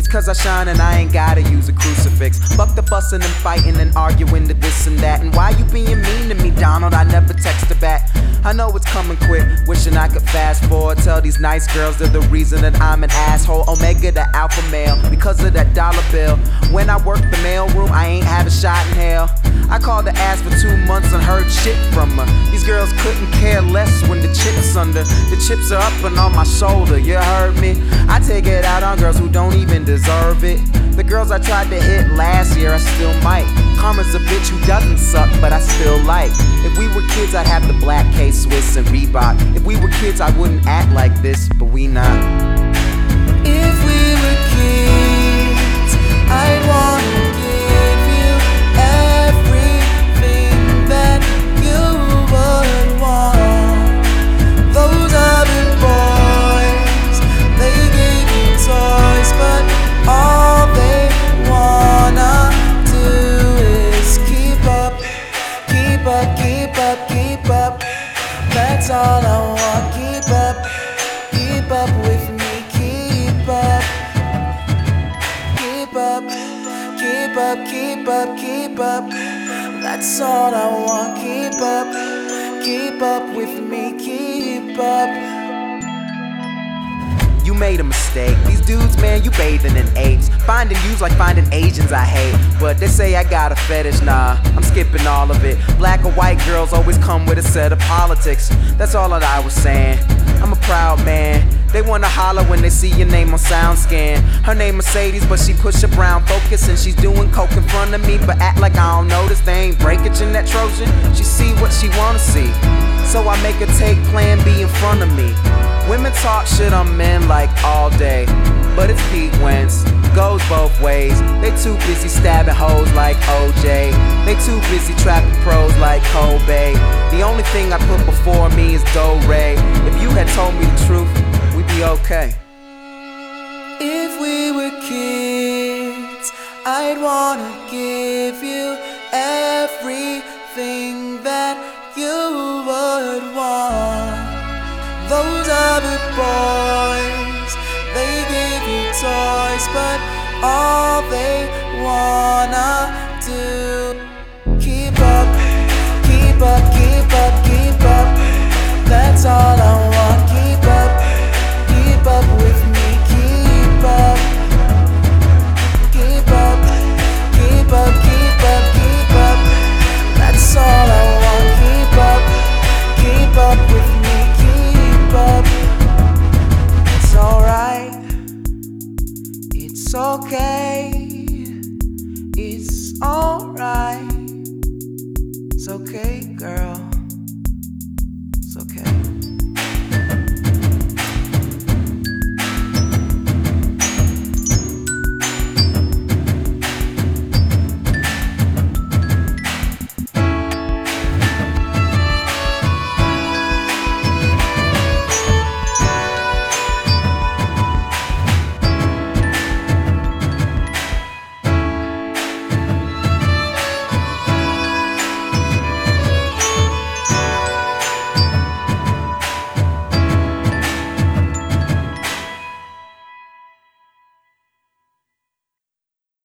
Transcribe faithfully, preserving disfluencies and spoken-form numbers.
It's cause I shine and I ain't gotta use a crucifix. Fuck the fussing and fighting and arguing to this and that. And why you being mean to me, Donald? I never texted back. I know it's coming quick, wishing I could fast forward. Tell these nice girls they're the reason that I'm an asshole. Omega the alpha male, because of that dollar bill. When I worked the mailroom, I ain't had a shot in hell. I called the ass for two months and heard shit from her. These girls couldn't care less when the chip's under. The chips are up and on my shoulder, you heard me? I take it out on girls who don't even deserve it. The girls I tried to hit last year, I still might. Karma's a bitch who doesn't suck, but I still like. If we were kids, I'd have the black K-Swiss and Reebok. If we were kids, I wouldn't act like this, but we not. If we were kids, I'd wanna give you everything that you would want. Those other boys, they gave you toys, but all they wanna do is keep up, keep up, keep up, keep up. That's all I want. Keep up, keep up with me. Keep up, keep up, keep up, keep up, keep up. That's all I want. Keep up, keep up with me. Keep up. You made a mistake. These dudes, man, you bathing in apes. Finding yous like finding Asians I hate. But they say I got a fetish, nah, I'm skipping all of it. Black or white girls always come with a set of politics. That's all that I was saying. I'm a proud man. They wanna holler when they see your name on SoundScan. Her name Mercedes, but she push a brown Focus and she's doing coke in front of me, but act like I don't notice. They ain't breakage in that Trojan. She see what she wanna see, so I make her take Plan B in front of me. Women talk shit on men like all day, but it's Pete Wentz, goes both ways. They too busy stabbing hoes like O J. They too busy trapping pros like Kobe. The only thing I put before me is Do Ray. If you had told me the truth, we'd be okay. If we were kids, I'd wanna give you everything that you would want. Those other boys, they give you toys, but all they wanna do. Keep up, keep up, keep up, keep up. That's all I want. Keep up, keep up with me. Keep up, keep up, keep up, keep up, keep up. That's all I want. Keep up, keep up with me. Up. It's alright, it's okay, it's alright, it's okay.